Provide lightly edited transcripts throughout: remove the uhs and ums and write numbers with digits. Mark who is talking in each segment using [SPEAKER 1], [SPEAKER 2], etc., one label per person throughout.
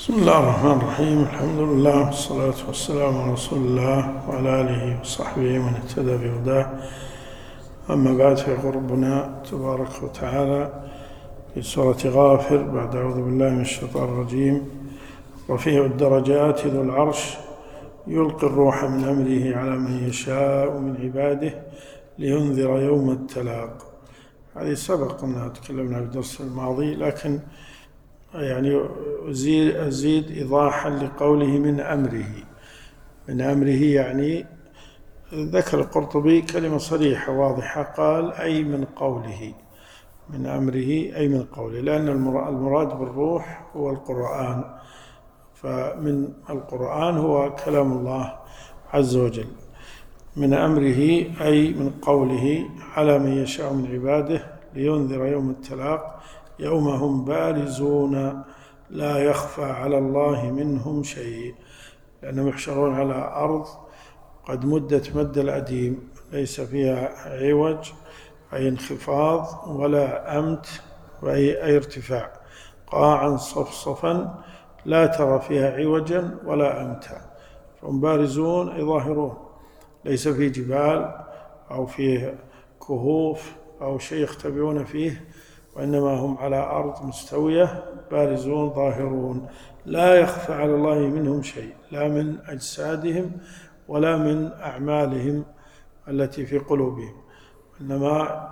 [SPEAKER 1] بسم الله الرحمن الرحيم. الحمد لله والصلاة والسلام على رسول الله وعلى آله وصحبه من اهتدى بهداه. أما بعد، فيقول ربنا تبارك وتعالى في سورة غافر بعد أعوذ بالله من الشيطان الرجيم: رفيع الدرجات ذو العرش يلقي الروح من أمره على من يشاء من عباده لينذر يوم التلاق. هذه سبق أن تكلمنا في الدرس الماضي، لكن يعني أزيد إيضاحا لقوله من أمره. من أمره يعني ذكر القرطبي كلمة صريحة واضحة، قال أي من قوله. من أمره أي من قوله، لأن المراد بالروح هو القرآن، فمن القرآن هو كلام الله عز وجل. من أمره أي من قوله على من يشاء من عباده لينذر يوم التلاق يوم هم بارزون لا يخفى على الله منهم شيء، لأنهم يحشرون على أرض قد مدت مد الأديم، ليس فيها عوج أي انخفاض ولا أمت أي ارتفاع، قاعا صفصفا لا ترى فيها عوجا ولا أمتا، فهم بارزون أي ظاهرون، ليس في جبال أو فيه كهوف أو شيء يختبئون فيه، وإنما هم على أرض مستوية بارزون ظاهرون لا يخفى على الله منهم شيء، لا من أجسادهم ولا من أعمالهم التي في قلوبهم، إنما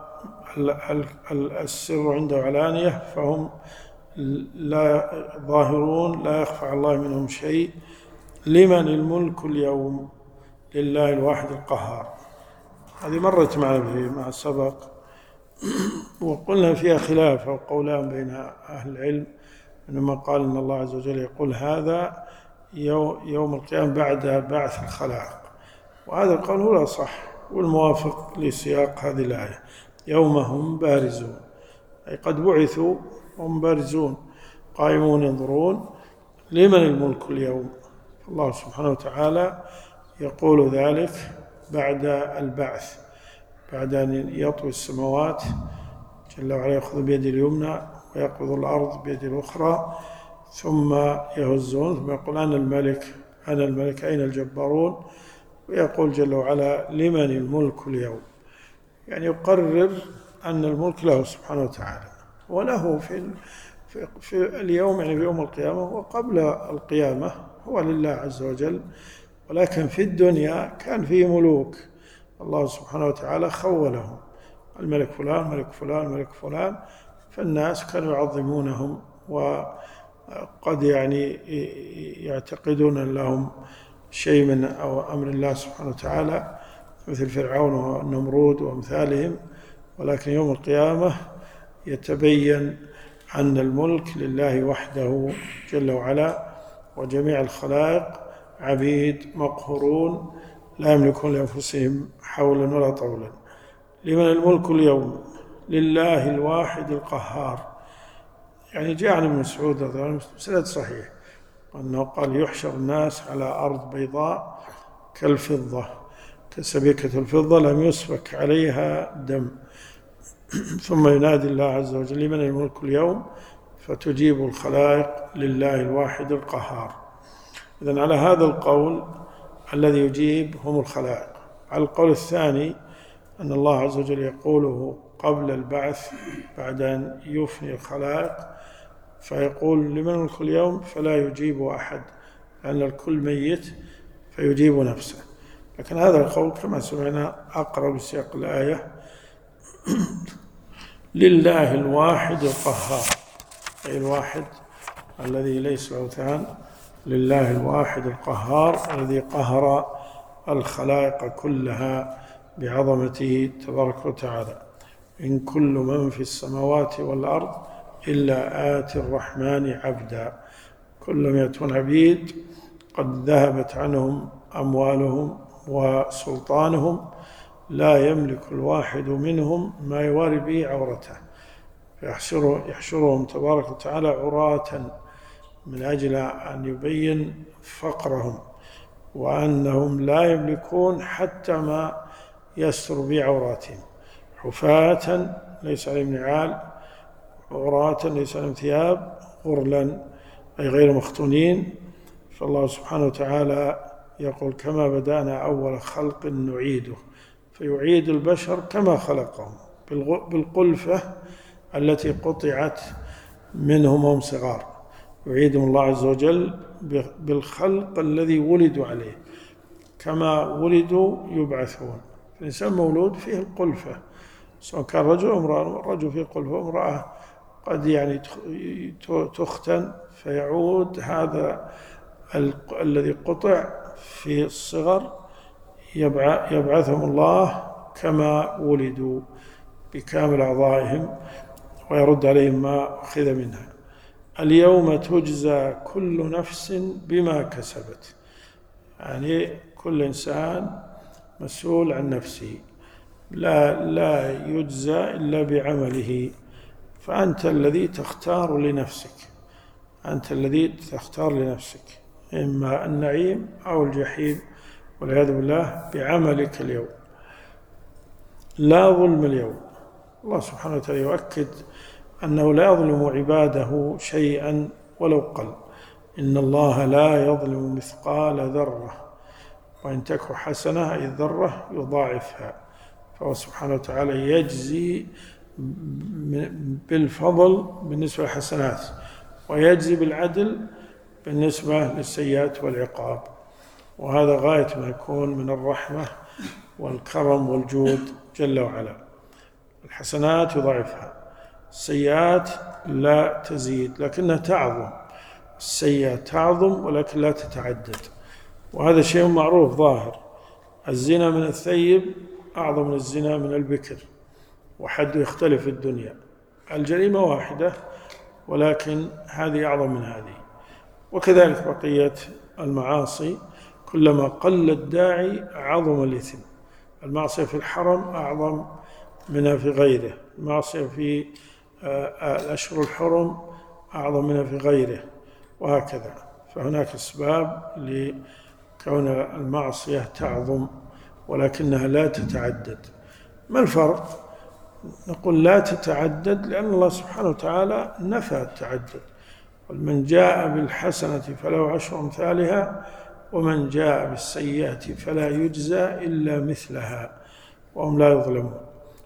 [SPEAKER 1] السر عنده علانية، فهم لا ظاهرون لا يخفى على الله منهم شيء. لمن الملك اليوم؟ لله الواحد القهار. هذه مرت معنا فيما سبق، وقلنا فيها خلاف أو قولان بين أهل العلم، إنما قال إن الله عز وجل يقول هذا يوم القيامة بعد بعث الخلائق، وهذا القول هو الأصح والموافق لسياق هذه الآية: يوم هم بارزون، أي قد بعثوا هم بارزون قائمون ينظرون. لمن الملك اليوم؟ الله سبحانه وتعالى يقول ذلك بعد البعث، بعد أن يطوي السماوات جل وعلا، يأخذ بيد اليمنى ويقبض الأرض بيد الأخرى، ثم يهزون، ثم يقول أنا الملك أنا الملك أين الجبارون، ويقول جل وعلا لمن الملك اليوم، يعني يقرر أن الملك له سبحانه وتعالى، وله في اليوم، يعني في يوم القيامة وقبل القيامة هو لله عز وجل، ولكن في الدنيا كان فيه ملوك الله سبحانه وتعالى خولهم، الملك فلان ملك فلان ملك فلان، فالناس كانوا يعظمونهم، وقد يعني يعتقدون أن لهم شيء من أو أمر الله سبحانه وتعالى، مثل فرعون والنمرود وأمثالهم، ولكن يوم القيامة يتبين أن الملك لله وحده جل وعلا، وجميع الخلائق عبيد مقهورون لا يملكون لأنفسهم حولا ولا طولا. لمن الملك اليوم؟ لله الواحد القهار. يعني جاء عن ابن مسعود رضي الله عنه سند صحيح أنه قال يحشر الناس على أرض بيضاء كالفضة، كسبيكة الفضة لم يسفك عليها دم، ثم ينادي الله عز وجل لمن الملك اليوم؟ فتجيب الخلائق لله الواحد القهار. إذن على هذا القول الذي يجيب هم الخلائق. على القول الثاني أن الله عز وجل يقوله قبل البعث بعد أن يفني الخلائق، فيقول لمن الملك اليوم فلا يجيب أحد، لأن الكل ميت فيجيب نفسه. لكن هذا القول كما سمعنا أقرب سياق الآية: لله الواحد القهار، أي الواحد الذي ليس له ثان، لله الواحد القهار الذي قهر الخلائق كلها بعظمته تبارك وتعالى. إن كل من في السماوات والأرض إلا آتي الرحمن عبدا، كلهم يأتون عبيد قد ذهبت عنهم أموالهم وسلطانهم، لا يملك الواحد منهم ما يواري به عورته، يحشرهم تبارك وتعالى عراة من أجل أن يبين فقرهم، وأنهم لا يملكون حتى ما يستر بعوراتهم، حفاة ليس عليهم نعال، عراة ليس عليهم ثياب، غرلا أي غير مختونين. فالله سبحانه وتعالى يقول كما بدأنا أول خلق نعيده، فيعيد البشر كما خلقهم بالقلفة التي قطعت منهم وهم صغار، يعيدهم الله عز وجل بالخلق الذي ولدوا عليه، كما ولدوا يبعثون. الإنسان مولود فيه القلفة، سواء كان رجل أو امرأة. الرجل فيه قلفة، وامرأة قد يعني تختن فيعود هذا الذي قطع في الصغر، يبعثهم الله كما ولدوا بكامل أعضائهم ويرد عليهم ما أخذ منها. اليوم تجزى كل نفس بما كسبت، يعني كل إنسان مسؤول عن نفسه، لا يجزى إلا بعمله. فأنت الذي تختار لنفسك، أنت الذي تختار لنفسك إما النعيم أو الجحيم والعياذ بالله بعملك اليوم. لا ظلم اليوم. الله سبحانه وتعالى يؤكد أنه لا يظلم عباده شيئا ولو قل. إن الله لا يظلم مثقال ذرة وإن تك حسنة أي ذرة يضاعفها. فهو سبحانه وتعالى يجزي بالفضل بالنسبة للحسنات، ويجزي بالعدل بالنسبة للسيئات والعقاب. وهذا غاية ما يكون من الرحمة والكرم والجود جل وعلا. الحسنات يضاعفها، السيئات لا تزيد لكنها تعظم. السيئة تعظم ولكن لا تتعدد، وهذا شيء معروف ظاهر. الزنا من الثيب أعظم من الزنا من البكر، وحد يختلف في الدنيا. الجريمة واحدة ولكن هذه أعظم من هذه. وكذلك بقية المعاصي، كلما قل الداعي عظم الإثم. المعصية في الحرم أعظم منها في غيره، المعصية في الأشهر الحرم أعظم منها في غيره، وهكذا. فهناك أسباب لكون المعصية تعظم ولكنها لا تتعدد. ما الفرق؟ نقول لا تتعدد لأن الله سبحانه وتعالى نفى التعدد. من جاء بالحسنة فله 10 أمثالها ومن جاء بالسيئة فلا يجزى إلا مثلها وهم لا يظلمون.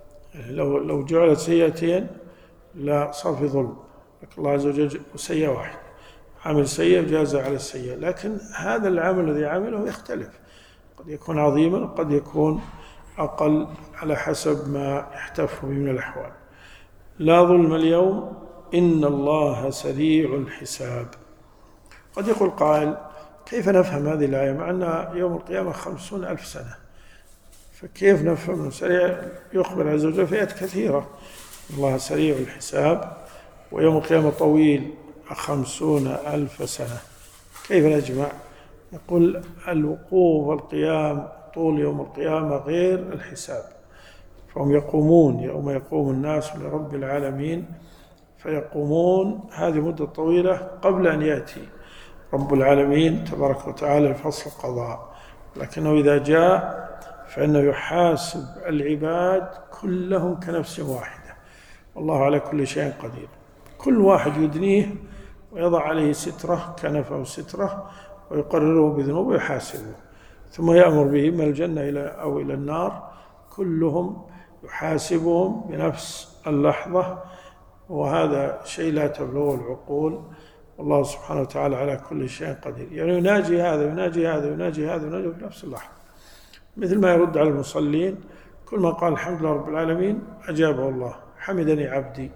[SPEAKER 1] لو جعلت سيئتين لا صار في ظلم، لكن الله عز وجل سيئة واحدة، عمل سيئة جاز على السيئة. لكن هذا العمل الذي عمله يختلف، قد يكون عظيما قد يكون أقل على حسب ما يحتف به من الأحوال. لا ظلم اليوم إن الله سريع الحساب. قد يقول قائل كيف نفهم هذه الآية مع أن يوم القيامة 50,000 سنة؟ فكيف نفهم سريع؟ يخبر عز وجل في آيات كثيرة الله سريع الحساب ويوم القيامة طويل 50,000 سنة. كيف نجمع؟ نقول الوقوف والقيام طول يوم القيامة غير الحساب، فهم يقومون يوم يقوم الناس لرب العالمين، فيقومون هذه مدة طويلة قبل أن يأتي رب العالمين تبارك وتعالى لفصل القضاء. لكنه إذا جاء فإنه يحاسب العباد كلهم كنفس واحدة، والله على كل شيء قدير. كل واحد يدنيه ويضع عليه سترة كنفه سترة ويقرره بذنوبه ويحاسبه، ثم يأمر به إما الجنة أو إلى النار. كلهم يحاسبهم بنفس اللحظة، وهذا شيء لا تبلغه العقول. والله سبحانه وتعالى على كل شيء قدير. يعني يناجي هذا يناجي هذا يناجي هذا يناجي في نفس اللحظة، مثل ما يرد على المصلين كل ما قال الحمد لله رب العالمين أجابه الله حمدني عبدي.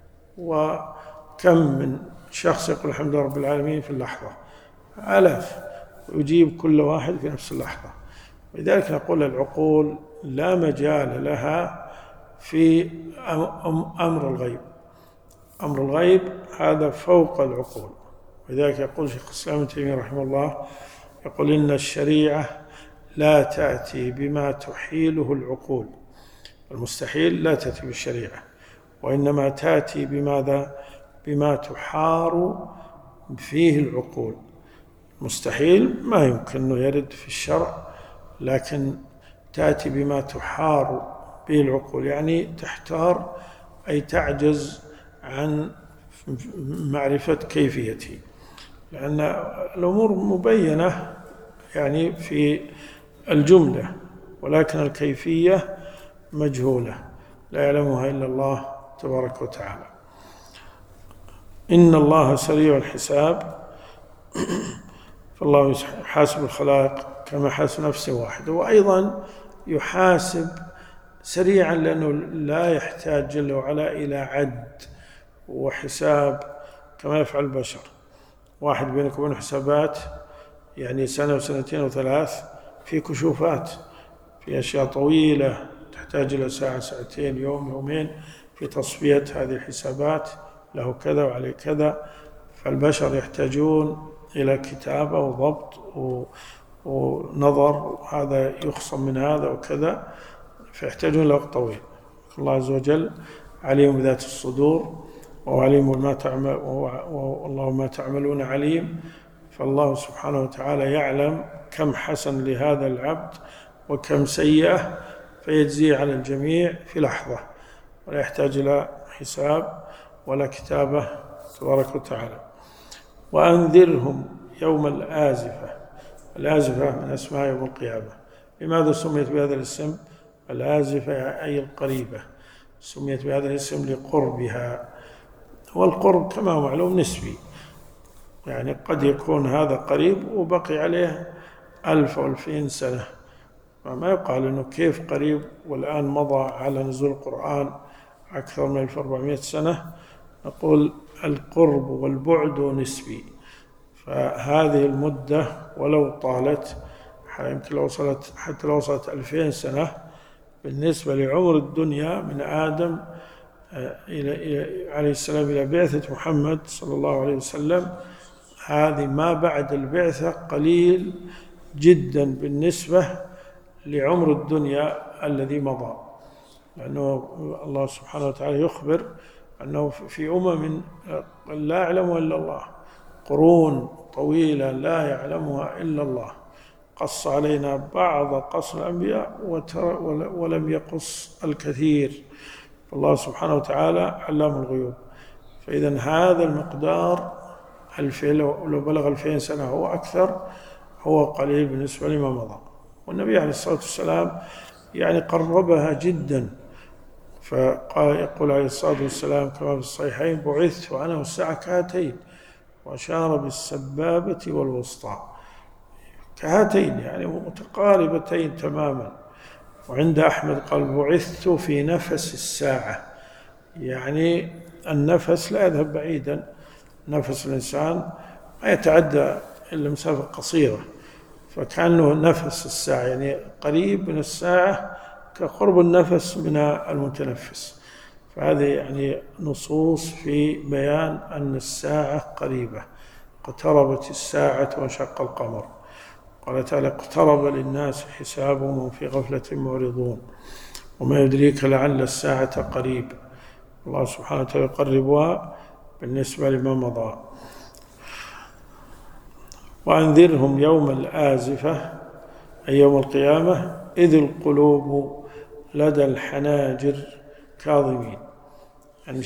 [SPEAKER 1] وكم من شخص يقول الحمد لله رب العالمين في اللحظة، آلاف، ويجيب كل واحد في نفس اللحظة. ولذلك نقول العقول لا مجال لها في أمر الغيب. أمر الغيب هذا فوق العقول. ولذلك يقول شيخ الإسلام ابن تيمية رحمه الله، يقول إن الشريعة لا تأتي بما تحيله العقول، المستحيل لا تأتي بالشريعة، وإنما تأتي بماذا؟ بما تحار فيه العقول. مستحيل ما يمكن أنه يرد في الشرع، لكن تأتي بما تحار به العقول، يعني تحتار أي تعجز عن معرفة كيفيته. لأن الأمور مبينة يعني في الجملة، ولكن الكيفية مجهولة لا يعلمها إلا الله تبارك وتعالى. إن الله سريع الحساب، فالله يحاسب الخلائق كما يحاسب نفسه واحدة، وأيضا يحاسب سريعا لأنه لا يحتاج جل وعلا إلى عد وحساب كما يفعل البشر. واحد بينك وبين حسابات يعني سنة وسنتين وثلاث، في كشوفات، في أشياء طويلة تحتاج إلى ساعة ساعتين يوم يومين في تصفية هذه الحسابات، له كذا وعليه كذا. فالبشر يحتاجون إلى كتابة وضبط ونظر، وهذا يخصم من هذا وكذا، فيحتاجون إلى وقت طويل. الله عز وجل عليم بذات الصدور، وعليم بما تعمل، والله ما تعملون عليم. فالله سبحانه وتعالى يعلم كم حسن لهذا العبد وكم سيئة، فيجزي على الجميع في لحظة، ولا يحتاج إلى حساب ولا كتابة تبارك وتعالى. وأنذرهم يوم الآزفة. الآزفة من أسماء يوم القيامة. لماذا سميت بهذا الاسم؟ الآزفة أي القريبة، سميت بهذا الاسم لقربها، والقرب كما هو معلوم نسبي، يعني قد يكون هذا قريب وبقي عليه 1000 أو 2000 سنة، ما يقال أنه كيف قريب والآن مضى على نزول القرآن أكثر من 1400 سنة. نقول القرب والبعد نسبي، فهذه المدة ولو طالت، يمكن لو وصلت حتى لو وصلت 2000 سنة بالنسبة لعمر الدنيا من آدم عليه السلام إلى بعثة محمد صلى الله عليه وسلم، هذه ما بعد البعثة قليل جدا بالنسبة لعمر الدنيا الذي مضى. لأنه الله سبحانه وتعالى يخبر أنه في أمم لا يعلمها إلا الله، قرون طويلة لا يعلمها إلا الله، قص علينا بعض قص الأنبياء ولم يقص الكثير. الله سبحانه وتعالى علام الغيوب. فإذا هذا المقدار لو بلغ 2000 سنة هو أكثر، هو قليل بالنسبة لما مضى. والنبي عليه الصلاة والسلام يعني قربها جدا، يقول عليه الصلاة والسلام كما في الصحيحين: بعثت وأنا والساعة كهاتين، وأشار بالسبابة والوسطى، كهاتين يعني متقاربتين تماما. وعند أحمد قال: بعثت في نفس الساعة، يعني النفس لا يذهب بعيدا، نفس الإنسان ما يتعدى إلا مسافة قصيرة، فكأنه نفس الساعة يعني قريب من الساعة كقرب النفس من المتنفس. فهذه يعني نصوص في بيان أن الساعة قريبة. اقتربت الساعة وانشق القمر. قال تعالى: اقترب للناس حسابهم وهم في غفلة معرضون، وما يدريك لعل الساعة قريب. الله سبحانه وتعالى يقربها بالنسبة لما مضى. وأنذرهم يوم الآزفة أي يوم القيامة، إذ القلوب لدى الحناجر كاظمين، يعني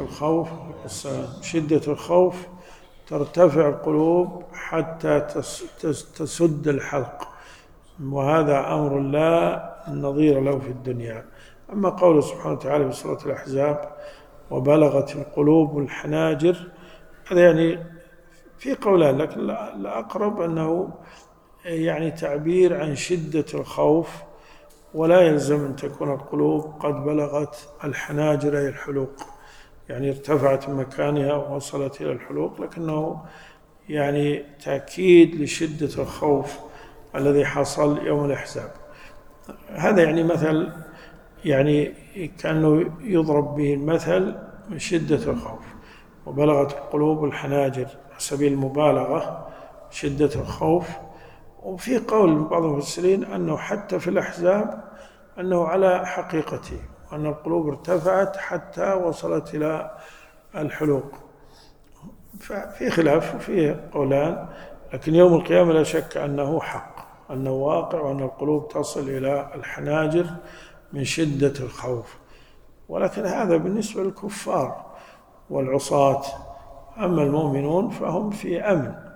[SPEAKER 1] شدة الخوف ترتفع القلوب حتى تسد الحلق، وهذا أمر لا نظير له في الدنيا. أما قوله سبحانه وتعالى في سورة الأحزاب: وبلغت القلوب الحناجر، هذا يعني في قولان، لكن الأقرب أنه يعني تعبير عن شدة الخوف، ولا يلزم أن تكون القلوب قد بلغت الحناجر أي الحلوق، يعني ارتفعت من مكانها ووصلت إلى الحلوق، لكنه يعني تأكيد لشدة الخوف الذي حصل يوم الأحزاب. هذا يعني مثل، يعني كأنه يضرب به المثل من شدة الخوف. وبلغت القلوب الحناجر على سبيل المبالغة شدة الخوف. وفي قول بعض المفسرين أنه حتى في الأحزاب أنه على حقيقته، وأن القلوب ارتفعت حتى وصلت إلى الحلوق. ففي خلاف وفيه قولان، لكن يوم القيامة لا شك أنه حق، أنه واقع، وأن القلوب تصل إلى الحناجر من شدة الخوف. ولكن هذا بالنسبة للكفار والعصاة. أما المؤمنون فهم في أمن،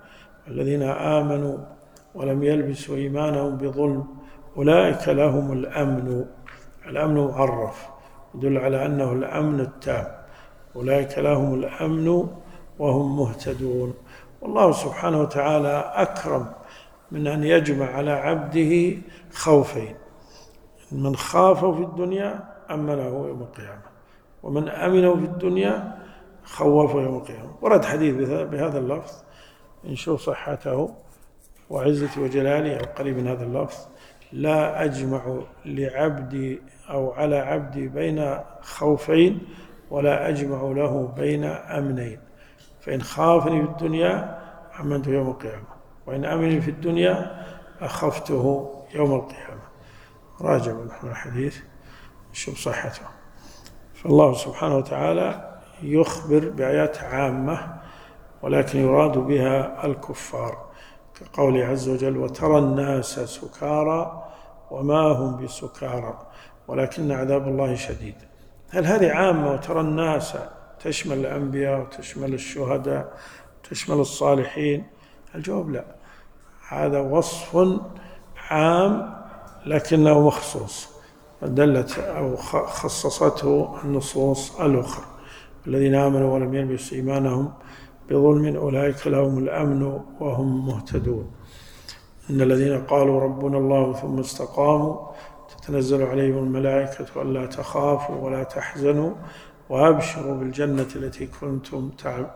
[SPEAKER 1] الذين آمنوا ولم يلبسوا إيمانهم بظلم أولئك لهم الأمن. الأمن معرف يدل على أنه الأمن التام، أولئك لهم الأمن وهم مهتدون. والله سبحانه وتعالى أكرم من أن يجمع على عبده خوفين: من خافه في الدنيا أمنه يوم القيامة، ومن أمنه في الدنيا خوفه يوم القيامة. ورد حديث بهذا اللفظ نشوف صحته وعزتي وجلالي أو قريب من هذا اللفظ: لا أجمع لعبدي أو على عبدي بين خوفين ولا أجمع له بين أمنين، فإن خافني في الدنيا أمنته يوم القيامة، وإن أمني في الدنيا أخفته يوم القيامة. راجع نحن الحديث شوف صحته. فالله سبحانه وتعالى يخبر بآيات عامة ولكن يراد بها الكفار، كقوله عز وجل: وترى الناس سكارى وما هم بسكارى ولكن عذاب الله شديد. هل هذه عامة وترى الناس تشمل الأنبياء وتشمل الشهداء وتشمل الصالحين؟ الجواب لا، هذا وصف عام لكنه مخصوص، دلت أو خصصته النصوص الأخرى: الذين آمنوا ولم يلبسوا إيمانهم بظلم أولئك لهم الأمن وهم مهتدون. إن الذين قالوا ربنا الله ثم استقاموا تتنزل عليهم الملائكة ألا تخافوا ولا تحزنوا وأبشروا بالجنة التي كنتم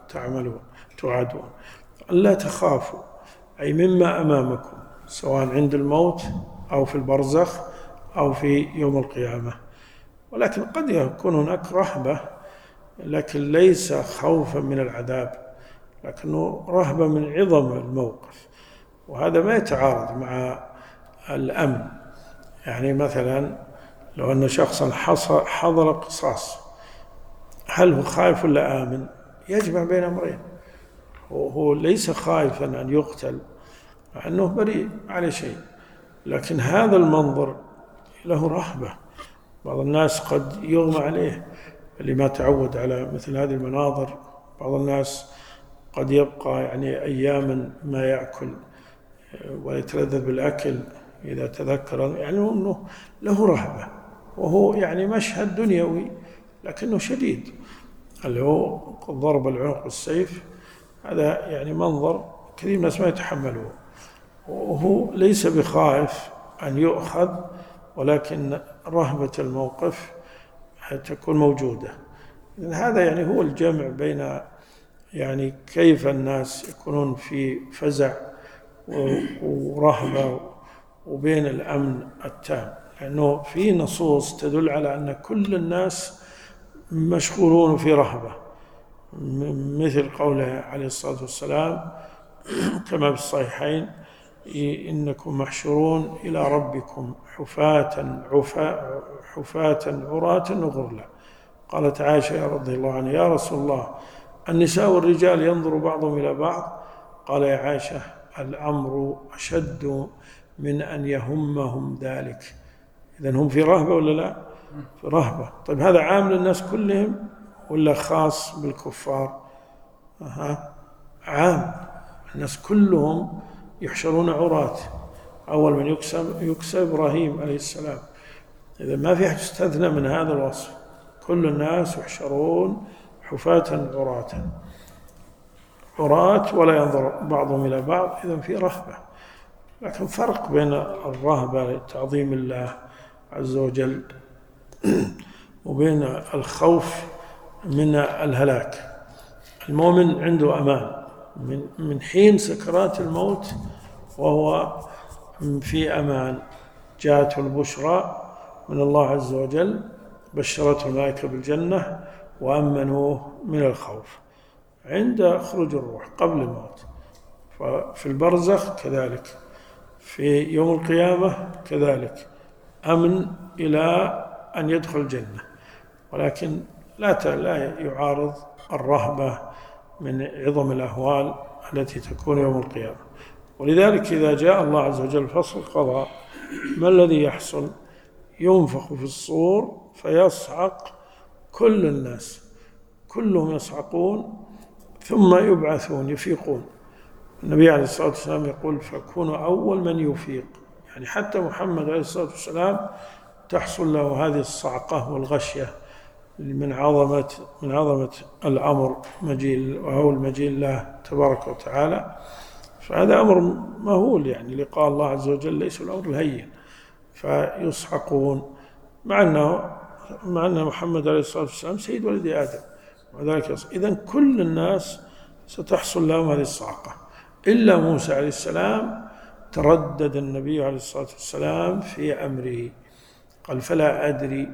[SPEAKER 1] توعدون. ألا تخافوا أي مما أمامكم، سواء عند الموت أو في البرزخ أو في يوم القيامة. ولكن قد يكون هناك رهبة، لكن ليس خوفا من العذاب، لكنه رهبة من عظم الموقف، وهذا ما يتعارض مع الأمن. يعني مثلا لو أن شخصا حضر قصاص، هل هو خائف ولا آمن؟ يجمع بين أمرين، هو ليس خائفا أن يقتل مع أنه بريء على شيء، لكن هذا المنظر له رهبة. بعض الناس قد يغمى عليه لما تعود على مثل هذه المناظر، بعض الناس قد يبقى يعني أياما ما يأكل ويتلذذ بالأكل إذا تذكر، يعني أنه له رهبة، وهو يعني مشهد دنيوي لكنه شديد، اللي هو ضرب العنق بالسيف. هذا يعني منظر كثير من الناس ما يتحملوه، وهو ليس بخائف أن يؤخذ، ولكن رهبة الموقف تكون موجودة. هذا يعني هو الجمع بين يعني كيف الناس يكونون في فزع ورهبة وبين الأمن التام، لأنه في نصوص تدل على أن كل الناس مشغولون في رهبة، مثل قوله عليه الصلاة والسلام كما في الصحيحين: إنكم محشورون إلى ربكم حفاة عراة غرلا. قالت عائشة رضي الله عنها: يا رسول الله، النساء والرجال ينظر بعضهم إلى بعض؟ قال: يا عائشة، الأمر أشد من أن يهمهم ذلك. إذن هم في رهبة ولا لا؟ في رهبة. طيب هذا عام للناس كلهم ولا خاص بالكفار؟ عام، الناس كلهم يحشرون عراة. أول من يكسى إبراهيم عليه السلام. إذا ما في أحد يستثنى من هذا الوصف، كل الناس يحشرون حفاة عراة ولا ينظر بعضهم إلى بعض. إذن في رهبة، لكن فرق بين الرهبة لتعظيم الله عز وجل وبين الخوف من الهلاك. المؤمن عنده أمان من حين سكرات الموت، وهو في أمان. جاءته البشرى من الله عز وجل، بشرته الملائكة بالجنة وأمنوه من الخوف عند خروج الروح قبل الموت. ففي البرزخ كذلك، في يوم القيامة كذلك، أمن إلى أن يدخل الجنة، ولكن لا يعارض الرهبة من عظم الأهوال التي تكون يوم القيامة. ولذلك إذا جاء الله عز وجل فصل القضاء، ما الذي يحصل؟ ينفخ في الصور فيصعق كل الناس، كلهم يصعقون ثم يبعثون يفيقون. النبي عليه الصلاة والسلام يقول فكونوا أول من يفيق، يعني حتى محمد عليه الصلاة والسلام تحصل له هذه الصعقة والغشية من عظمة الأمر وهو المجيء الله تبارك وتعالى. فهذا أمر مهول، يعني لقاء الله عز وجل ليس الأمر الهين، فيصعقون مع أن محمد عليه الصلاة والسلام سيد ولد آدم وذلك. إذن كل الناس ستحصل لهم هذه الصعقة إلا موسى عليه السلام. تردد النبي عليه الصلاة والسلام في أمره، قال فلا أدري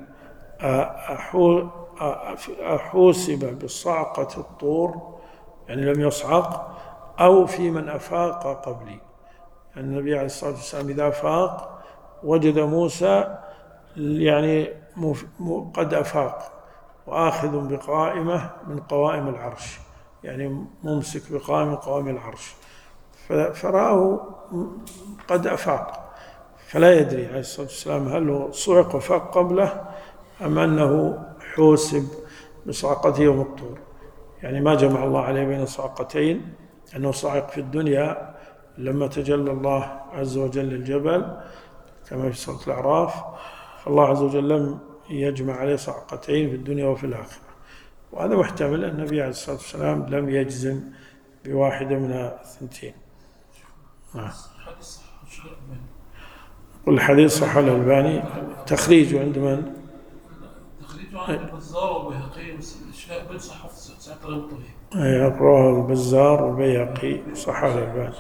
[SPEAKER 1] أحوسب بصعقة الطور، يعني لم يصعق، أو في من أفاق قبلي. يعني النبي عليه الصلاة والسلام إذا أفاق وجد موسى يعني قد أفاق وآخذ بقائمة من قوائم العرش، يعني ممسك بقائمة من قوائم العرش، فرآه قد أفاق، فلا يدري عليه الصلاة والسلام هل هو صعق وفاق قبله أم أنه حوسب بصعقته يوم الطور. يعني ما جمع الله عليه بين صعقتين، أنه صعق في الدنيا لما تجلى الله عز وجل للجبل كما في سورة الأعراف، فالله عز وجل لم يجمع عليه صعقتين في الدنيا وفي الآخرة. وهذا محتمل أن النبي عليه الصلاة والسلام لم يجزم بواحدة من الثنتين. والحديث صح الألباني. تخريجه عند من؟
[SPEAKER 2] تخريجه عند البزار والبيهقي، بن صحة ساعة الطريق.
[SPEAKER 1] رواه البزار والبيهقي صح الألباني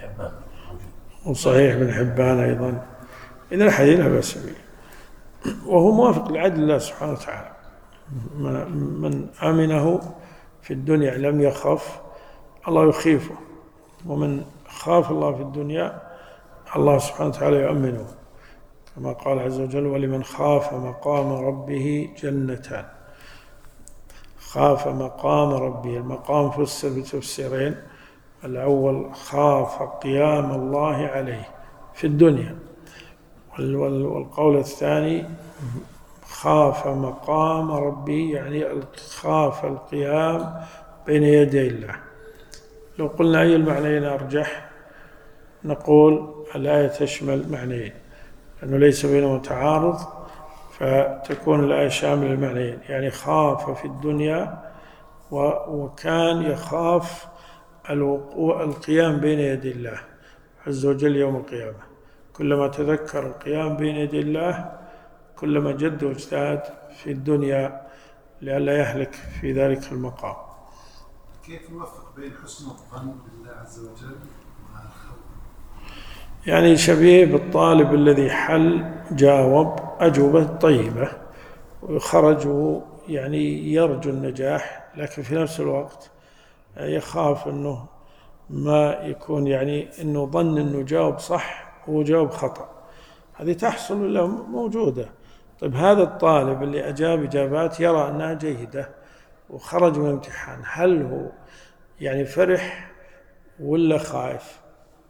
[SPEAKER 1] وصحيح بن حبان أيضا. إذا الحديث لا بأس به، وهو موافق لعدل الله سبحانه وتعالى. من أمنه في الدنيا لم يخف الله يخيفه، ومن خاف الله في الدنيا الله سبحانه وتعالى يؤمنه، كما قال عز وجل ولمن خاف مقام ربه جنتان. خاف مقام ربه، المقام فسر بتفسيرين: الأول خاف قيام الله عليه في الدنيا، والقول الثاني خاف مقام ربه، يعني خاف القيام بين يدي الله. لو قلنا أي المعنيين أرجح، نقول الآية تشمل معنيين، أنه ليس بينهما تعارض، فتكون الآية شاملة المعنيين، يعني خاف في الدنيا وكان يخاف القيام بين يدي الله عز وجل يوم القيامة. كلما تذكر القيام بين يدي الله كلما جد واجتهد في الدنيا لئلا يهلك في ذلك المقام.
[SPEAKER 3] كيف نوفق بين حسن الظن بالله عز وجل ومع الخوف؟
[SPEAKER 1] يعني شبيه بالطالب الذي حل جاوب أجوبة طيبة وخرج يعني يرجو النجاح، لكن في نفس الوقت يخاف أنه ما يكون يعني أنه ظن أنه جاوب صح وهو جاوب خطأ. هذه تحصل له موجودة. طيب هذا الطالب اللي أجاب إجابات يرى أنها جيدة وخرج من الامتحان، هل هو يعني فرح ولا خائف؟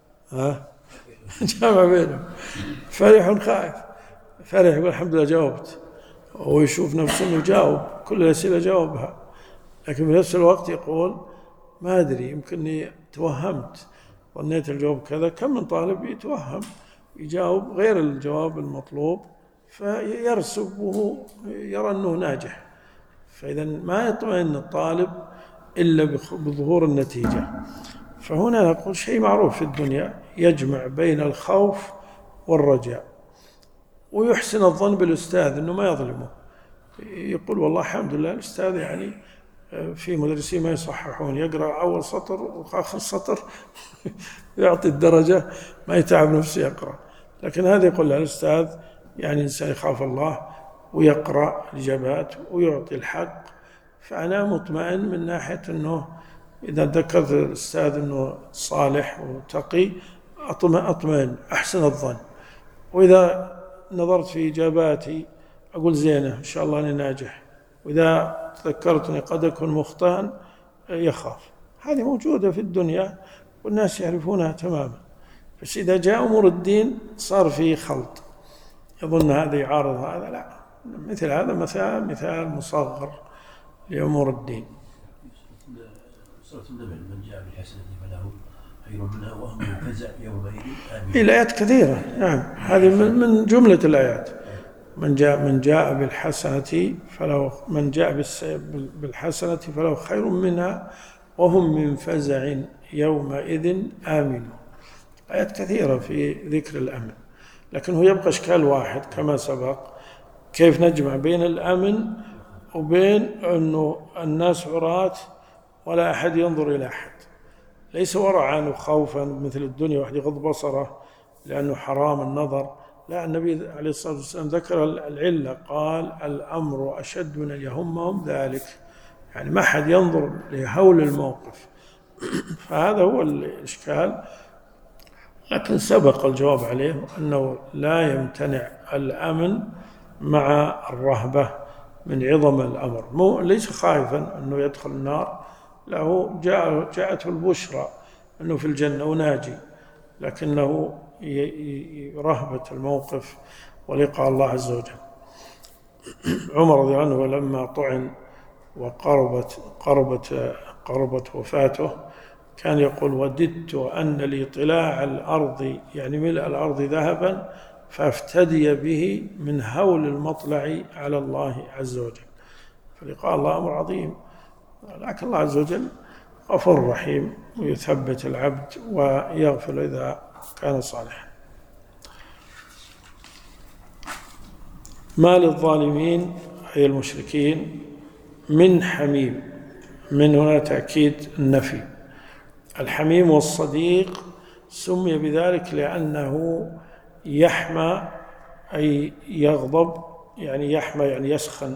[SPEAKER 1] جامع بينهم، فرح خائف. فرح يقول الحمد لله جاوبت، ويشوف نفسه أنه جاوب كل الأسئلة جاوبها، لكن في نفس الوقت يقول ما أدري يمكنني توهمت، ظنيت الجواب كذا. كم من طالب يتوهم يجاوب غير الجواب المطلوب فيرسب وهو يرى أنه ناجح. فإذا ما يطمئن الطالب إلا بظهور النتيجة. فهنا نقول شيء معروف في الدنيا يجمع بين الخوف والرجاء، ويحسن الظن بالأستاذ أنه ما يظلمه، يقول والله الحمد لله الأستاذ يعني في مدرسين ما يصححون، يقرأ أول سطر وآخر سطر يعطي الدرجة، ما يتعب نفسه يقرأ. لكن هذا يقول له الأستاذ يعني إنسان يخاف الله ويقرأ الإجابات ويعطي الحق، فأنا مطمئن من ناحية أنه إذا ذكرت الأستاذ أنه صالح وتقي أطمئن أحسن الظن. وإذا نظرت في إجاباتي أقول زينة إن شاء الله أنا ناجح، وإذا تذكرتني قد أكون مخطئا يخاف. هذه موجودة في الدنيا والناس يعرفونها تماما. بس إذا جاء أمور الدين صار فيه خلط، يظن هذا يعارض هذا. لا، مثل هذا مثال مصغر لأمور الدين.
[SPEAKER 4] سورة النمل من جاء بالحسنة فله خير منها وهم من فزع يومئذ آمنون.
[SPEAKER 1] الآيات كثيرة، نعم، هذه من جملة الآيات. من جاء بالحسنة فله خير منها وهم من فزع يومئذ آمنون. آيات كثيرة في ذكر الأمن، لكن هو يبقى إشكال واحد كما سبق: كيف نجمع بين الأمن وبين أنه الناس عراة ولا أحد ينظر إلى أحد، ليس ورعا وخوفا مثل الدنيا واحد يغض بصره لأنه حرام النظر، لا، النبي عليه الصلاة والسلام ذكر العلة، قال: الأمر أشد من أن يهمهم ذلك، يعني ما حد ينظر لهول الموقف. فهذا هو الإشكال، لكن سبق الجواب عليه أنه لا يمتنع الأمن مع الرهبة من عظم الأمر، ليس خائفا أنه يدخل النار، له جاءته البشرى أنه في الجنة وناجي، لكنه رهبة الموقف ولقاء الله عز وجل. عمر رضي الله عنه لما طعن وقربت وفاته كان يقول: وددت أن لي طلاع الأرض، يعني ملء الأرض ذهبا، فافتدي به من هول المطلع على الله عز وجل. فلقاء الله أمر عظيم، لكن الله عز وجل غفور رحيم ويثبت العبد ويغفر إذا كان صالحا. ما للظالمين أي المشركين من حميم، من هنا تأكيد النفي. الحميم والصديق سمي بذلك لأنه يحمى أي يغضب، يعني يحمى يعني يسخن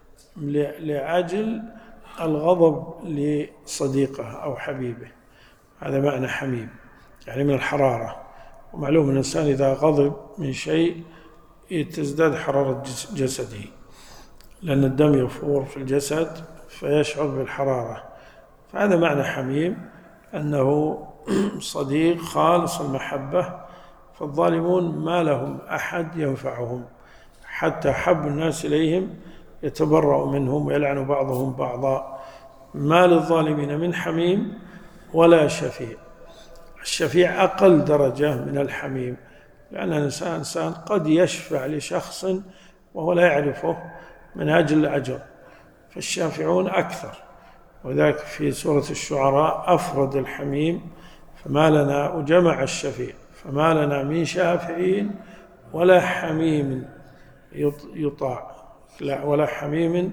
[SPEAKER 1] لأجل الغضب لصديقه أو حبيبه، هذا معنى حميم، يعني من الحرارة. ومعلوم أن الإنسان إذا غضب من شيء تزداد حرارة جسده، لأن الدم يفور في الجسد فيشعر بالحرارة، فهذا معنى حميم، أنه صديق خالص المحبة. فالظالمون ما لهم أحد ينفعهم، حتى حب الناس إليهم يتبرأ منهم ويلعن بعضهم بعضا. ما للظالمين من حميم ولا شفيع. الشفيع أقل درجة من الحميم، لأن الإنسان قد يشفع لشخص وهو لا يعرفه من أجل الأجر، فالشافعون أكثر، وذلك في سورة الشعراء أفرد الحميم فما لنا، وجمع الشفيع فما لنا من شافعين ولا حميم يطاع، لا، ولا حميم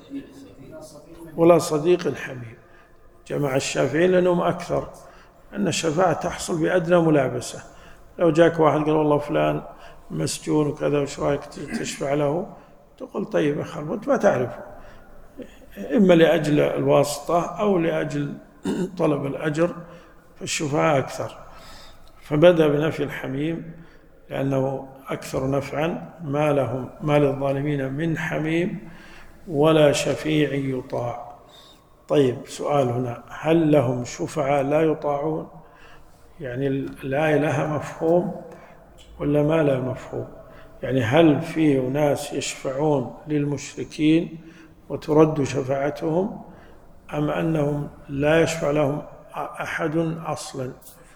[SPEAKER 1] ولا صديق حميم، جمع الشافعين لأنهم أكثر، أن الشفاعة تحصل بأدنى ملابسة. لو جاك واحد قال: والله فلان مسجون وكذا، وش رايك تشفع له؟ تقول: طيب يا أخي، ما تعرفه، إما لأجل الواسطة أو لأجل طلب الأجر، فالشفاعة أكثر. فبدأ بنفي الحميم لأنه أكثر نفعا. ما للظالمين من حميم ولا شفيع يطاع. طيب، سؤال هنا: هل لهم شفعاء لا يطاعون؟ يعني الآية لها مفهوم ولا ما لها مفهوم؟ يعني هل في ناس يشفعون للمشركين وترد شفاعتهم، أم أنهم لا يشفع لهم أحد أصلا؟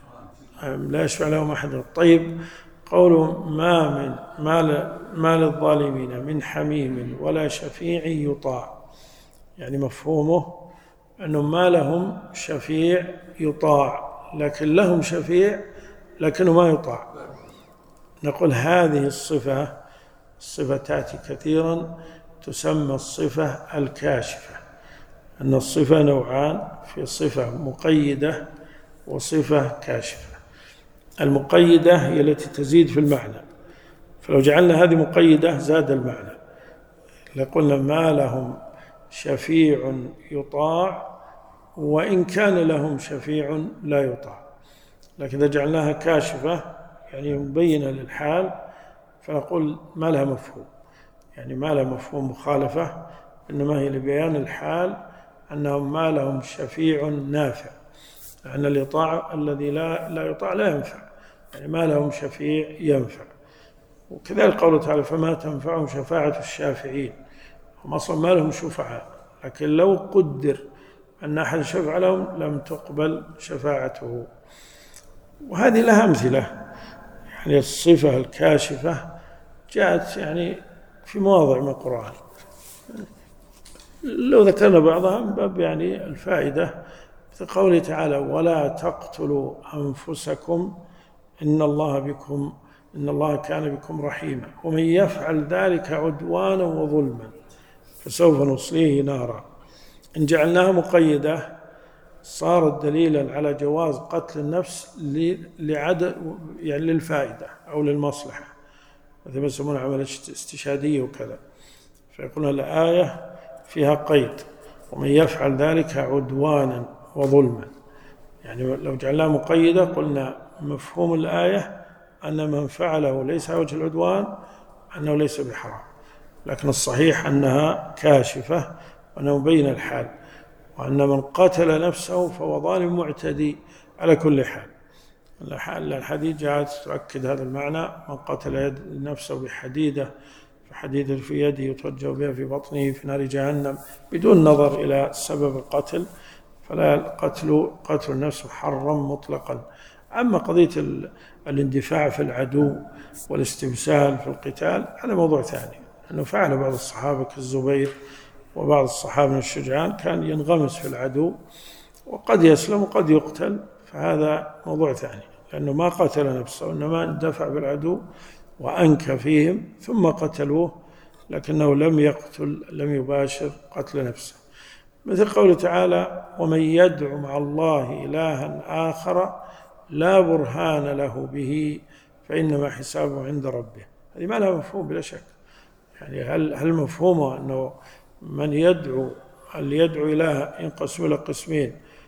[SPEAKER 1] لا يشفع لهم أحد. طيب، قوله ما للظالمين من حميم ولا شفيع يطاع، يعني مفهومه أنه ما لهم شفيع يطاع، لكن لهم شفيع لكنه ما يطاع. نقول هذه الصفة تأتي كثيرا، تسمى الصفة الكاشفة، أن الصفة نوعان، في صفة مقيدة وصفة كاشفة. المقيدة هي التي تزيد في المعنى، فلو جعلنا هذه مقيدة زاد المعنى، لقلنا ما لهم شفيع يطاع وإن كان لهم شفيع لا يطاع. لكن إذا جعلناها كاشفة يعني مبينة للحال، فنقول ما لها مفهوم، يعني ما لها مفهوم مخالفة، إنما هي لبيان الحال أنهم ما لهم شفيع نافع، لأن الإطاعة الذي لا يطاع لا ينفع، يعني ما لهم شفيع ينفع. وكذلك قوله تعالى: فما تنفعهم شفاعة الشافعين، هم أصلا ما لهم شفعاء، لكن لو قدر أن أحد شفع لهم لم تقبل شفاعته. وهذه لها أمثلة. يعني الصفة الكاشفة جاءت يعني في مواضع من القرآن، لو ذكرنا بعضها من باب يعني الفائدة، مثل قوله تعالى: ولا تقتلوا أنفسكم إن الله كان بكم رحيما ومن يفعل ذلك عدوانا وظلما فسوف نصليه نارا. إن جعلناها مقيدة صارت دليلا على جواز قتل النفس يعني للفائدة أو للمصلحة، مثل ما يسمونها عمل استشهادية وكذا، فيقولون الآية فيها قيد: ومن يفعل ذلك عدوانا وظلما. يعني لو جعلناها مقيدة قلنا مفهوم الآية أن من فعله ليس على وجه العدوان أنه ليس بحرام، لكن الصحيح أنها كاشفة وأنه مبين الحال، وأن من قتل نفسه فهو ظالم معتدي على كل حال. الحديث جاءت تؤكد هذا المعنى: من قتل نفسه بحديدة فحديدة في يده يتوجه بها في بطنه في نار جهنم بدون نظر إلى سبب القتل، فلا قتل النفس محرم مطلقا. أما قضية الاندفاع في العدو والاستمثال في القتال هذا موضوع ثاني، أنه فعل بعض الصحابة كالزبير وبعض الصحابة من الشجعان كان ينغمس في العدو وقد يسلم وقد يقتل، فهذا موضوع ثاني، لأنه ما قتل نفسه إنما اندفع بالعدو وأنكى فيهم ثم قتلوه، لكنه لم يباشر قتل نفسه. مثل قوله تعالى: ومن يدع مع الله إلها آخر لا برهان له به فإنما حسابه عند ربه. هذه ما لها مفهوم بلا شك. يعني هل مفهومه أنه من يدعو إله ينقسم إلى قسمين: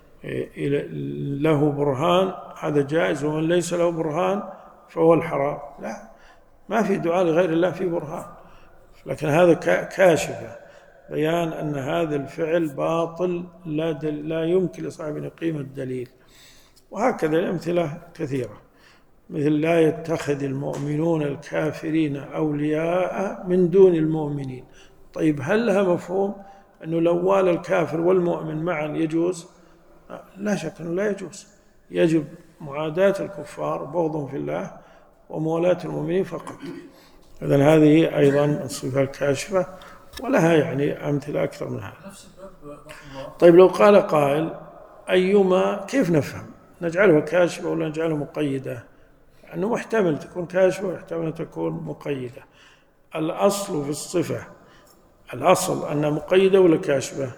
[SPEAKER 1] له برهان هذا جائز، ومن ليس له برهان فهو الحرام؟ لا، ما في دعاء لغير الله في برهان، لكن هذا كاشفة بيان أن هذا الفعل باطل لا يمكن لصاحب أن يقيم الدليل. وهكذا الأمثلة كثيرة، مثل: لا يتخذ المؤمنون الكافرين أولياء من دون المؤمنين. طيب هل لها مفهوم أنه لو والى الكافر والمؤمن معا يجوز؟ لا شك أنه لا يجوز، يجب معاداة الكفار بغضهم في الله وموالاة المؤمنين فقط. إذن هذه أيضا الصفة الكاشفة، ولها يعني أمثلة أكثر من هذا. طيب لو قال قائل: أيما كيف نفهم؟ نجعلها كاشفة ولا نجعلها مقيدة؟ أنه محتمل تكون كاشفة ويحتمل تكون مقيدة. الأصل في الصفة، الأصل أنها مقيدة ولا كاشفة؟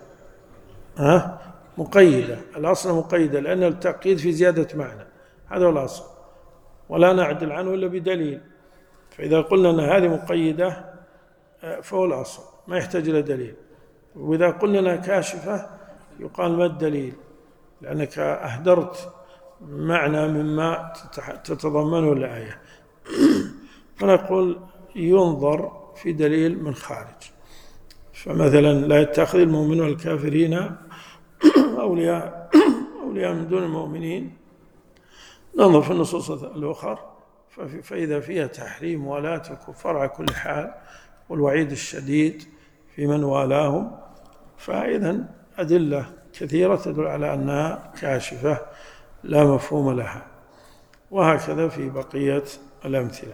[SPEAKER 1] مقيدة. الأصل مقيدة لأن التأكيد في زيادة معنى، هذا هو الأصل، ولا نعدل عنه إلا بدليل. فإذا قلنا أن هذه مقيدة فهو الأصل ما يحتاج إلى دليل، وإذا قلنا أنها كاشفة يقال ما الدليل، لأنك أهدرت معنى مما تتضمنه الآية. فنقول ينظر في دليل من خارج. فمثلا: لا يتخذ المؤمنون الكافرين أولياء من دون المؤمنين، ننظر في النصوص الأخرى فإذا فيها تحريم موالاة الكفار على كل حال والوعيد الشديد في من والاهم، فإذا أدلة كثيرة تدل على أنها كاشفة لا مفهوم لها. وهكذا في بقية الأمثلة.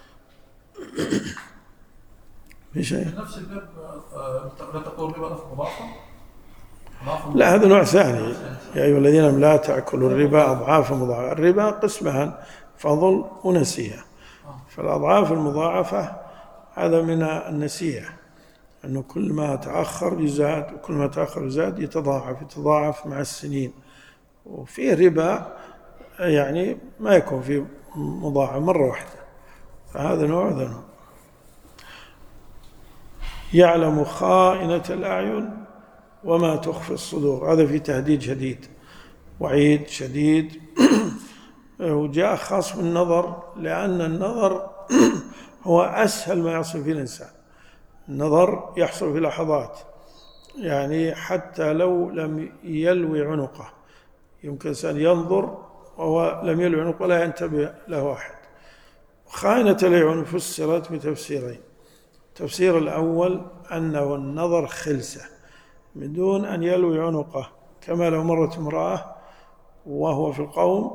[SPEAKER 1] في شيء؟
[SPEAKER 2] نفس الباب لا تقول ربا نفع مضاعفة؟
[SPEAKER 1] لا، هذا نوع ثاني. يا أيها الذين آمنوا لا تأكلوا الربا أضعافا مضاعفة. الربا قسمان: فضل ونسيئة. فالأضعاف المضاعفة هذا من النسيئة، أنه كل ما تأخر يزاد، وكل ما تأخر يزاد يتضاعف مع السنين. وفيه ربا يعني ما يكون فيه مضاعف مرة واحدة، فهذا نوع ذا نوع. يعلم خائنة الأعين وما تخفي الصدور، هذا في تهديد شديد، وعيد شديد. وجاء خاص بالنظر، لأن النظر هو أسهل ما يحصل في الإنسان. النظر يحصل في لحظات، يعني حتى لو لم يلوي عنقه يمكن الإنسان ينظر وهو لم يلوي عنقه ولا ينتبه له أحد. خائنة الأعين فسرت بتفسيرين: التفسير الأول أنه النظر خلسة من دون أن يلوي عنقه، كما لو مرت امرأة وهو في القوم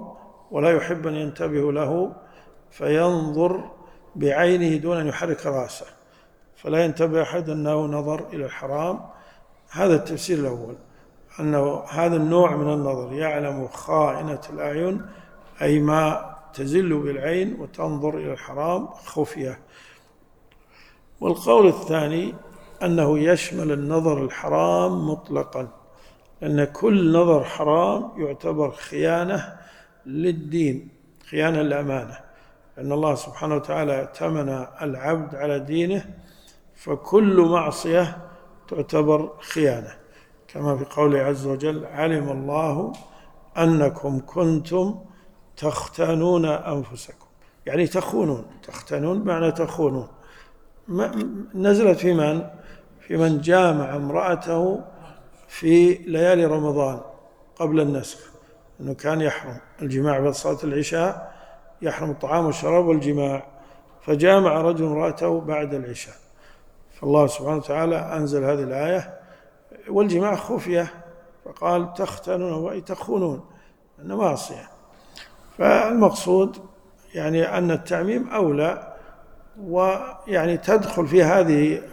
[SPEAKER 1] ولا يحب أن ينتبه له فينظر بعينه دون أن يحرك رأسه، فلا ينتبه أحد أنه نظر إلى الحرام. هذا التفسير الأول، أنه هذا النوع من النظر يعلم خائنة الأعين، أي ما تزل بالعين وتنظر إلى الحرام خفية. والقول الثاني أنه يشمل النظر الحرام مطلقا، لأن كل نظر حرام يعتبر خيانة للدين، خيانة للأمانة، لأن الله سبحانه وتعالى ائتمن العبد على دينه، فكل معصية تعتبر خيانة، كما في قوله عز وجل: علم الله أنكم كنتم تختانون أنفسكم، يعني تخونون، تختانون بمعنى تخونون. نزلت في من؟ في من جامع امرأته في ليالي رمضان قبل النسخ، أنه كان يحرم الجماع بعد صلاة العشاء، يحرم الطعام والشراب والجماع، فجامع رجل امرأته بعد العشاء، فالله سبحانه وتعالى أنزل هذه الآية: والجماع خفية، فقال تختانون أي تخونون، أنه معصية. فالمقصود يعني أن التعميم أولى، ويعني تدخل في هذه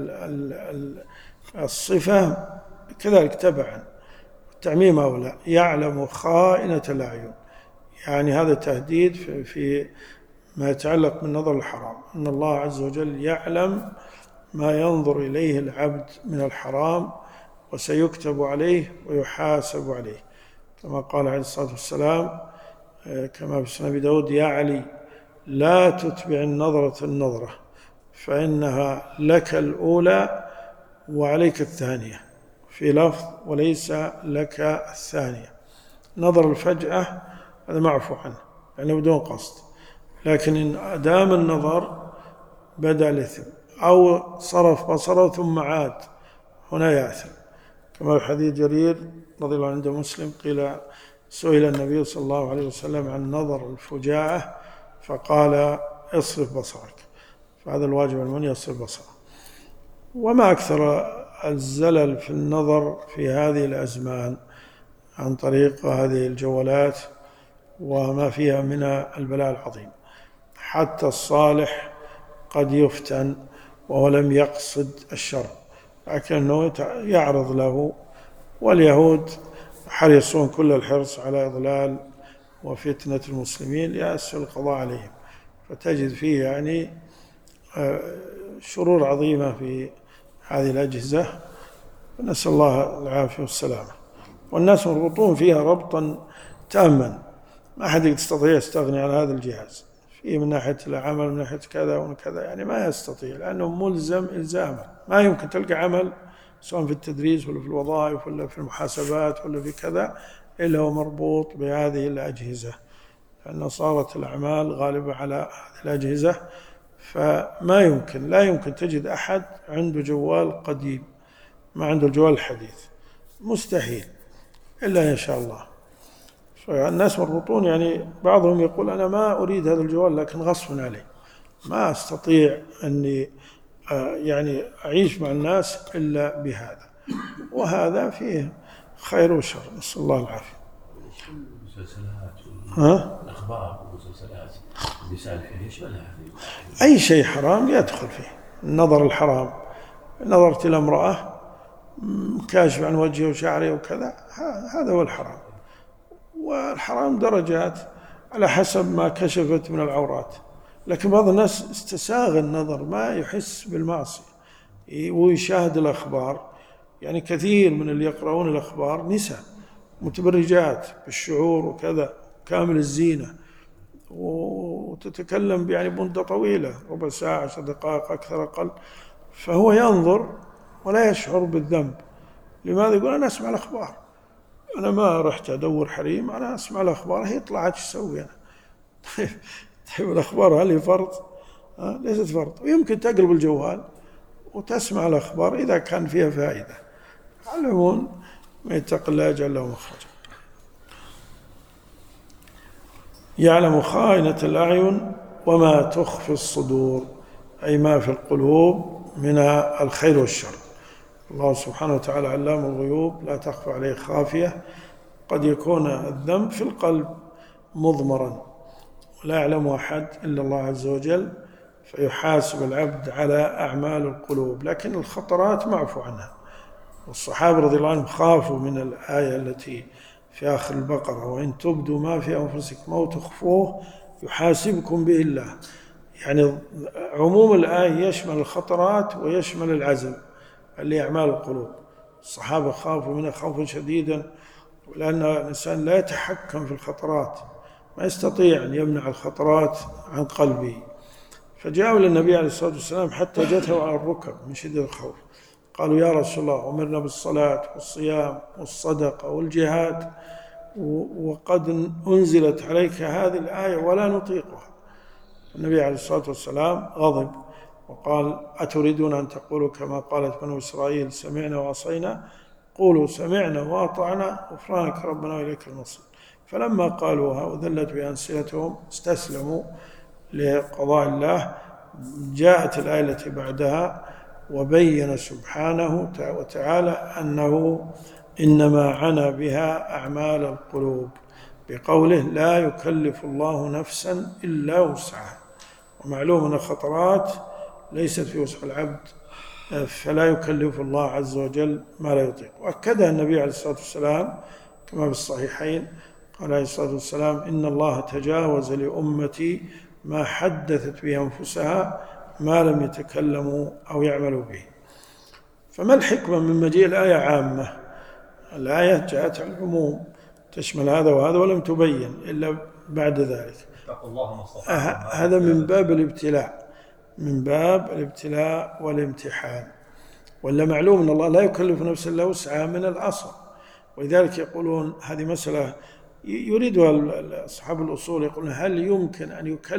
[SPEAKER 1] الصفة كذلك تبعا، التعميم أولى. يعلم خائنة الأعين، يعني هذا تهديد في ما يتعلق بالنظر الحرام، أن الله عز وجل يعلم ما ينظر إليه العبد من الحرام، وسيكتب عليه ويحاسب عليه، كما قال عليه الصلاة والسلام كما في سنن أبي داود: يا علي لا تتبع النظرة النظرة فإنها لك الأولى وعليك الثانية، في لفظ: وليس لك الثانية. نظر الفجأة هذا معفو عنه يعني بدون قصد، لكن إن أدام النظر بدأ الإثم، أو صرف بصره ثم عاد، هنا يأثم، كما في حديث جرير رضي الله عنه عند مسلم قيل: سئل النبي صلى الله عليه وسلم عن نظر الفجاءة فقال: اصرف بصرك، فهذا الواجب على من يصرف بصره. وما أكثر الزلل في النظر في هذه الأزمان عن طريق هذه الجوالات وما فيها من البلاء العظيم، حتى الصالح قد يفتن وهو لم يقصد الشر، لكنه يعرض له. واليهود حريصون كل الحرص على إضلال وفتنة المسلمين ليسهل القضاء عليهم، فتجد فيه يعني شرور عظيمة في هذه الأجهزة، نسأل الله العافية والسلامة. والناس مربوطون فيها ربطا تاما، ما أحد يستطيع يستغني عن هذا الجهاز، فيه من ناحية العمل من ناحية كذا وكذا، يعني ما يستطيع، لأنه ملزم إلزاما. ما يمكن تلقى عمل سواء في التدريس ولا في الوظائف ولا في المحاسبات ولا في كذا إلا هو مربوط بهذه الأجهزة، لأن صارت الأعمال غالبة على هذه الأجهزة. فما لا يمكن تجد أحد عنده جوال قديم ما عنده الجوال الحديث، مستحيل إلا إن شاء الله. فالناس مربوطون، يعني بعضهم يقول: أنا ما أريد هذا الجوال لكن غصب علي، ما أستطيع أني يعني أعيش مع الناس إلا بهذا، وهذا فيه خير وشر، نسأل الله العافية.
[SPEAKER 4] الأخبار والمسلسلات النساء فيها يشملها
[SPEAKER 1] أي شيء حرام يدخل فيه النظر الحرام. نظرت إلى امرأة كاشف عن وجهه وشعره وكذا، هذا هو الحرام. والحرام درجات على حسب ما كشفت من العورات، لكن بعض الناس استساغ النظر، ما يحس بالمعصية ويشاهد الأخبار. يعني كثير من اللي يقرؤون الأخبار نساء متبرجات بالشعور وكذا، كامل الزينة، وتتكلم يعني مدة طويلة، ربع ساعة 10 دقائق أكثر أقل، فهو ينظر ولا يشعر بالذنب. لماذا؟ يقول: أنا أسمع الأخبار، أنا ما رحت أدور حريم، أنا أسمع الأخبار، هي طلعت شو أسوي أنا؟ طيب الأخبار هل هي فرض؟ ليست فرض. ويمكن تقلب الجوال وتسمع الأخبار إذا كان فيها فائدة. على العموم من يتق الله يجعل له مخرجا. يعلم خائنة الأعين وما تخفي الصدور، أي ما في القلوب من الخير والشر. الله سبحانه وتعالى علام الغيوب، لا تخفى عليه خافية. قد يكون الذنب في القلب مضمرا ولا يعلم أحد إلا الله عز وجل، فيحاسب العبد على أعمال القلوب. لكن الخطرات معفو عنها، والصحابة رضي الله عنهم خافوا من الآية التي في آخر البقرة: وإن تبدوا ما في أنفسكم أو تخفوه يحاسبكم به الله. يعني عموم الآية يشمل الخطرات ويشمل العزم اللي أعمال القلوب. الصحابة خافوا منها خوفا شديدا، لأن الإنسان لا يتحكم في الخطرات، ما يستطيع أن يمنع الخطرات عن قلبه. فجاءوا للنبي عليه الصلاة والسلام حتى جثوا على الركب من شدة الخوف، قالوا: يا رسول الله، أمرنا بالصلاة والصيام والصدقة والجهاد، وقد أنزلت عليك هذه الآية ولا نطيقها. النبي عليه الصلاة والسلام غضب وقال: أتريدون أن تقولوا كما قالت بنو إسرائيل سمعنا وعصينا؟ قولوا سمعنا وأطعنا غفرانك ربنا وإليك المصير. فلما قالوها وذلت بها ألسنتهم استسلموا لقضاء الله. جاءت الآية التي بعدها وبين سبحانه وتعالى أنه إنما عنى بها أعمال القلوب بقوله: لا يكلف الله نفسا إلا وسعها. ومعلوم أن الخطرات ليست في وسع العبد، فلا يكلف الله عز وجل ما لا يطيق. وأكدها النبي عليه الصلاة والسلام كما في الصحيحين، قال عليه الصلاة والسلام: إن الله تجاوز لأمتي ما حدثت به أنفسها ما لم يتكلموا أو يعملوا به. فما الحكمة من مجيء الآية عامة؟ الآية جاءت على العموم تشمل هذا وهذا ولم تبين إلا بعد ذلك. هذا من باب الابتلاء، من باب الابتلاء والامتحان. ولا معلوم أن الله لا يكلف نفسا إلا وسعها من الأصل. ولذلك يقولون هذه مسألة يريدها أصحاب الأصول، يقولون: هل يمكن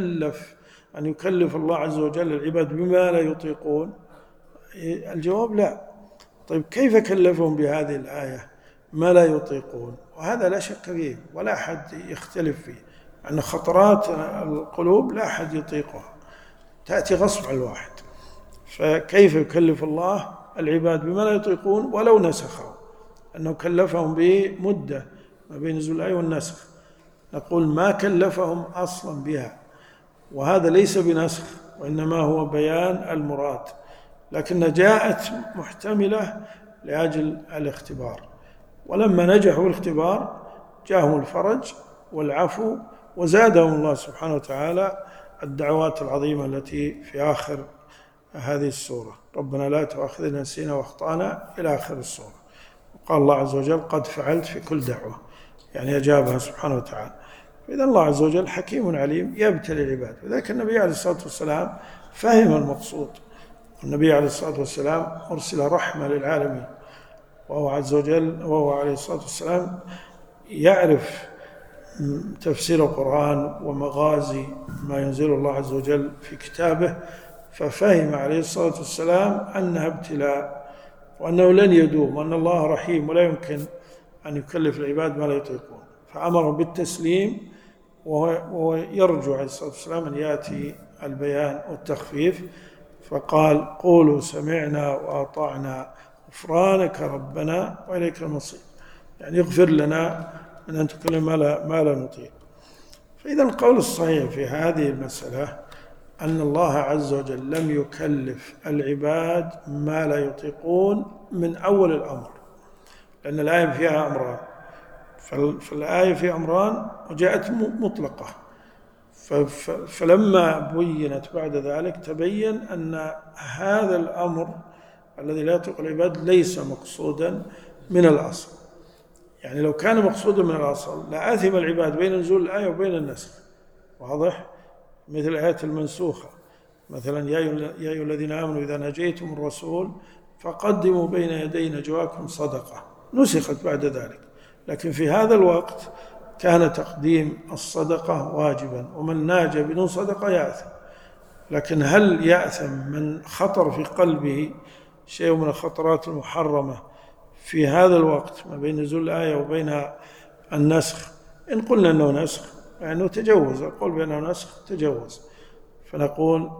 [SPEAKER 1] أن يكلف الله عز وجل العباد بما لا يطيقون؟ الجواب لا. طيب كيف كلفهم بهذه الآية ما لا يطيقون؟ وهذا لا شك فيه ولا أحد يختلف فيه، أن خطرات القلوب لا أحد يطيقها، تأتي غصب على الواحد. فكيف يكلف الله العباد بما لا يطيقون ولو نسخوا؟ أنه كلفهم بمدة ما بين نزول الآية والنسخ. نقول ما كلفهم أصلا بها، وهذا ليس بنسخ وإنما هو بيان المراد، لكنها جاءت محتملة لأجل الاختبار. ولما نجحوا الاختبار جاءهم الفرج والعفو، وزادهم الله سبحانه وتعالى الدعوات العظيمة التي في آخر هذه السورة: ربنا لا تؤاخذنا نسينا واخطأنا إلى آخر السورة. وقال الله عز وجل: قد فعلت في كل دعوة، يعني أجابها سبحانه وتعالى. فإذا الله عز وجل حكيم عليم يبتلي العباد. وذلك النبي عليه الصلاة والسلام فهم المقصود. النبي عليه الصلاة والسلام أرسل رحمة للعالمين، وهو عز وجل وهو عليه الصلاة والسلام يعرف تفسير القرآن ومغازي ما ينزل الله عز وجل في كتابه، ففهم عليه الصلاة والسلام أنها ابتلاء، وأنه لن يدوم، وأن الله رحيم ولا يمكن أن يكلف العباد ما لا يطيقون. فأمر بالتسليم، ويرجو عليه الصلاة والسلام أن يأتي البيان والتخفيف، فقال: قولوا سمعنا وأطعنا غفرانك ربنا وإليك المصير، يعني اغفر لنا من أن تكلم ما لا نطيق. فإذا القول الصحيح في هذه المسألة أن الله عز وجل لم يكلف العباد ما لا يطيقون من أول الأمر، لأن الآية فيها أمران، فالآية فيها أمران وجاءت مطلقة، فلما بينت بعد ذلك تبين أن هذا الأمر الذي لا يطيق العباد ليس مقصودا من الأصل. يعني لو كان مقصودا من الأصل لآثم العباد بين نزول الآية وبين النسخ، واضح؟ مثل الآيات المنسوخة، مثلا: يا أيها الذين آمنوا إذا ناجيتم الرسول فقدموا بين يدي نجواكم صدقة، نسخت بعد ذلك. لكن في هذا الوقت كان تقديم الصدقة واجبا، ومن ناجى بدون صدقة يأثم. لكن هل يأثم من خطر في قلبه شيء من الخطرات المحرمة في هذا الوقت ما بين نزول الآية وبين النسخ؟ إن قلنا أنه نسخ يعني تجوز، القول بأنه نسخ تجوز، فنقول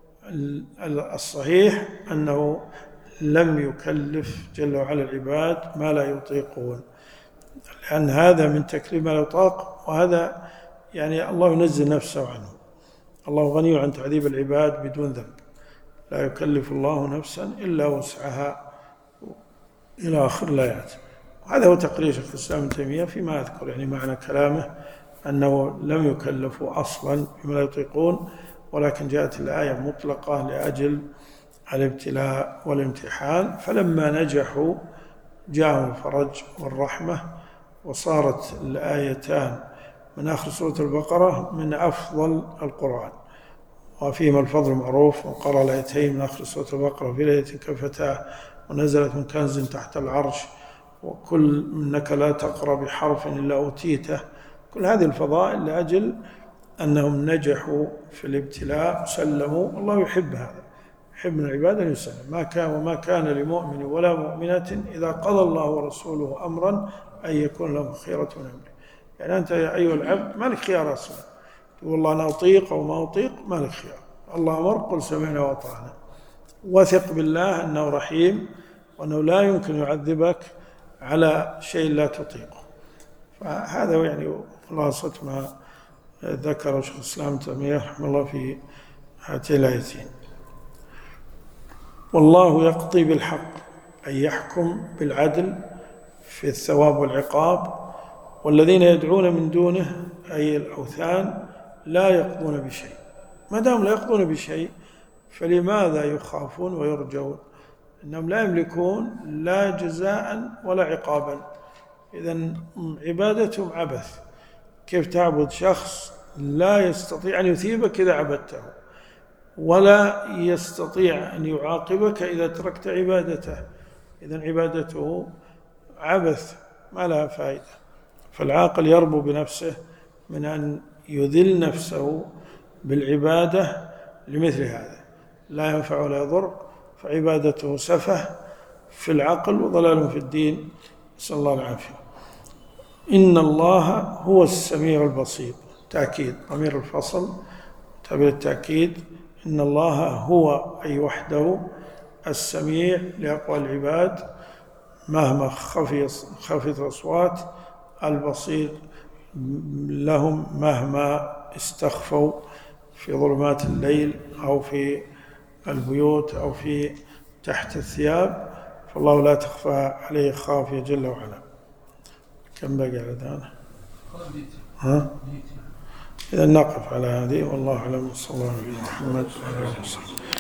[SPEAKER 1] الصحيح أنه لم يكلف جل وعلا العباد ما لا يطيقون، لأن هذا من تكليف ما لا يطاق، وهذا يعني الله ينزل نفسه عنه. الله غني عن تعذيب العباد بدون ذنب، لا يكلف الله نفسا إلا وسعها إلى آخر الآيات. هذا هو تقرير شيخ الإسلام ابن تيمية فيما أذكر، يعني معنى كلامه أنه لم يكلفوا أصلا بما لا يطيقون، ولكن جاءت الآية مطلقة لأجل الابتلاء والامتحان، فلما نجحوا جاءهم الفرج والرحمة، وصارت الآيتان من آخر سورة البقرة من أفضل القرآن، وفيهما الفضل معروف. وقرأ الآيتين من آخر سورة البقرة في ليلة كفتاه، ونزلت من كنز تحت العرش، وكل إنك لا تقرأ بحرف إلا أوتيته. كل هذه الفضائل لأجل أنهم نجحوا في الابتلاء وسلموا. الله يحب هذا، يحب من العباد أن يسلم. وما كان لمؤمن ولا مؤمنة إذا قضى الله ورسوله أمرا أن يكون لهم خيرة من أمره. يعني أنت يا أيها العبد ما لك خيار أصلا، تقول والله أنا أطيق أو ما أطيق، ما لك خيار. الله أمر قل سمعنا وأطعنا. وثق بالله أنه رحيم، وأنه لا يمكن يعذبك على شيء لا تطيقه. فهذا يعني خلاصة ما ذكر شيخ الإسلام ابن تيمية رحمه الله في هاتين الآيتين. والله يقضي بالحق، أي يحكم بالعدل في الثواب والعقاب. والذين يدعون من دونه أي الأوثان لا يقضون بشيء. ما دام لا يقضون بشيء فلماذا يخافون ويرجون؟ إنهم لا يملكون لا جزاء ولا عقابا. إذن عبادتهم عبث. كيف تعبد شخص لا يستطيع أن يثيبك إذا عبدته، ولا يستطيع أن يعاقبك إذا تركت عبادته؟ إذن عبادته عبث ما لها فائدة. فالعاقل يربو بنفسه من أن يذل نفسه بالعبادة لمثل هذا، لا ينفع ولا يضر، فعبادته سفه في العقل وضلال في الدين، نسأل الله العافية. إن الله هو السميع البصير، تأكيد ضمير الفصل تعبير التأكيد. إن الله هو أي وحده السميع لأقوال العباد مهما خفت الأصوات، البصير لهم مهما استخفوا في ظلمات الليل أو في البيوت أو في تحت الثياب، فالله لا تخفى عليه خافية جل وعلا. كم بقي على ذلك؟ إذا نقف على هذه، والله أعلم. صلى الله عليه وسلم.